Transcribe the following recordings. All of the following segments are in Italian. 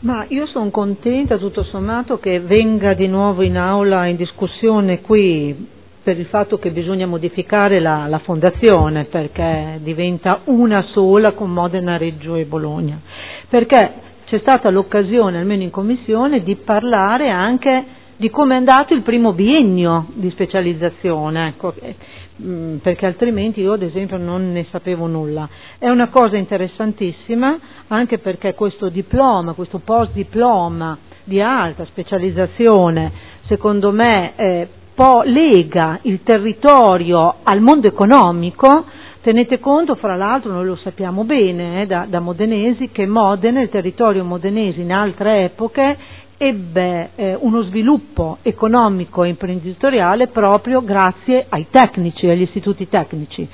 Ma io sono contenta tutto sommato che venga di nuovo in aula in discussione qui per il fatto che bisogna modificare la fondazione, perché diventa una sola con Modena, Reggio e Bologna, perché c'è stata l'occasione, almeno in commissione, di parlare anche di come è andato il primo biennio di specializzazione, ecco, perché altrimenti io ad esempio non ne sapevo nulla. È una cosa interessantissima anche perché questo diploma, questo post diploma di alta specializzazione, secondo me lega il territorio al mondo economico. Tenete conto, fra l'altro, noi lo sappiamo bene da modenesi, che Modena, il territorio modenese in altre epoche, ebbe uno sviluppo economico e imprenditoriale proprio grazie ai tecnici, agli istituti tecnici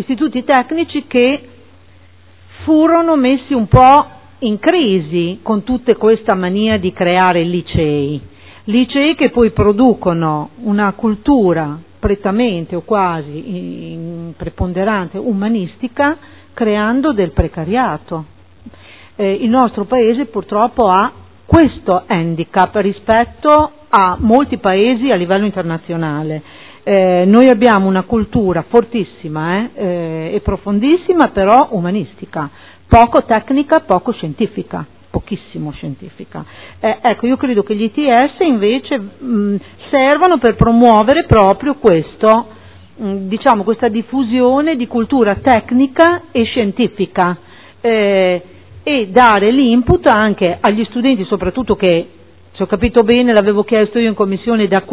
che furono messi un po' in crisi con tutta questa mania di creare licei che poi producono una cultura prettamente o quasi preponderante umanistica, creando del precariato. Il nostro paese purtroppo ha questo handicap rispetto a molti paesi a livello internazionale. Noi abbiamo una cultura fortissima e profondissima, però umanistica, poco tecnica, poco scientifica, pochissimo scientifica. Ecco, io credo che gli ITS invece servano per promuovere proprio questo, questa diffusione di cultura tecnica e scientifica, e dare l'input anche agli studenti, soprattutto che, se ho capito bene, l'avevo chiesto io in commissione, da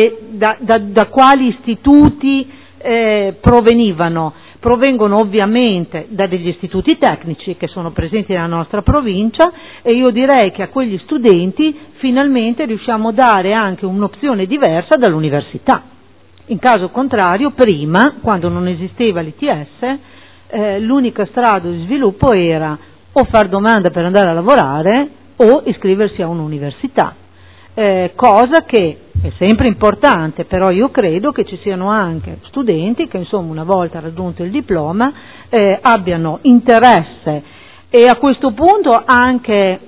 quali istituti provenivano. Provengono ovviamente da degli istituti tecnici che sono presenti nella nostra provincia, e io direi che a quegli studenti finalmente riusciamo a dare anche un'opzione diversa dall'università. In caso contrario, prima, quando non esisteva l'ITS, l'unica strada di sviluppo era o far domanda per andare a lavorare o iscriversi a un'università, cosa che è sempre importante, però io credo che ci siano anche studenti che, insomma, una volta raggiunto il diploma abbiano interesse e a questo punto anche,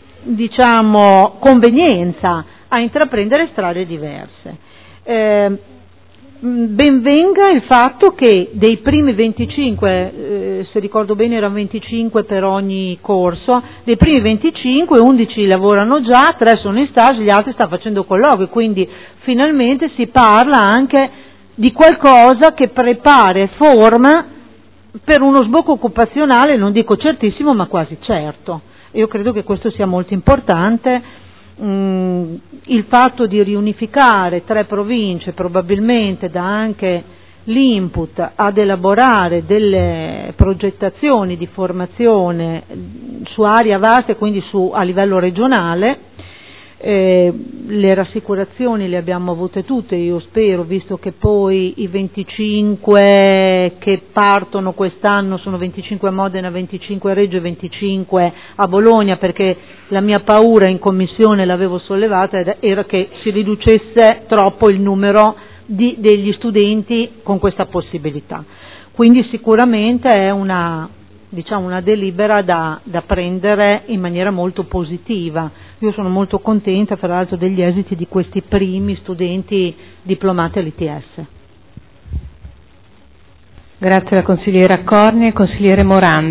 convenienza a intraprendere strade diverse. Ben venga il fatto che dei primi 25, se ricordo bene erano 25 per ogni corso, dei primi 25, 11 lavorano già, 3 sono in stage, gli altri stanno facendo colloqui, quindi finalmente si parla anche di qualcosa che prepara e forma per uno sbocco occupazionale, non dico certissimo, ma quasi certo. Io credo che questo sia molto importante. Il fatto di riunificare 3 province probabilmente dà anche l'input ad elaborare delle progettazioni di formazione su area vasta e quindi a livello regionale. Le rassicurazioni le abbiamo avute tutte, io spero, visto che poi i 25 che partono quest'anno sono 25 a Modena, 25 a Reggio e 25 a Bologna, perché la mia paura in commissione l'avevo sollevata, era che si riducesse troppo il numero degli studenti con questa possibilità. Quindi sicuramente è una delibera da prendere in maniera molto positiva. Io sono molto contenta, fra l'altro, degli esiti di questi primi studenti diplomati all'ITS. Grazie alla consigliera Corni e consigliere Morandi.